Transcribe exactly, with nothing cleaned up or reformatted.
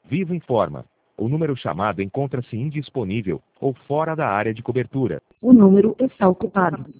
Vivo informa. O número chamado encontra-se indisponível ou fora da área de cobertura. O número está ocupado.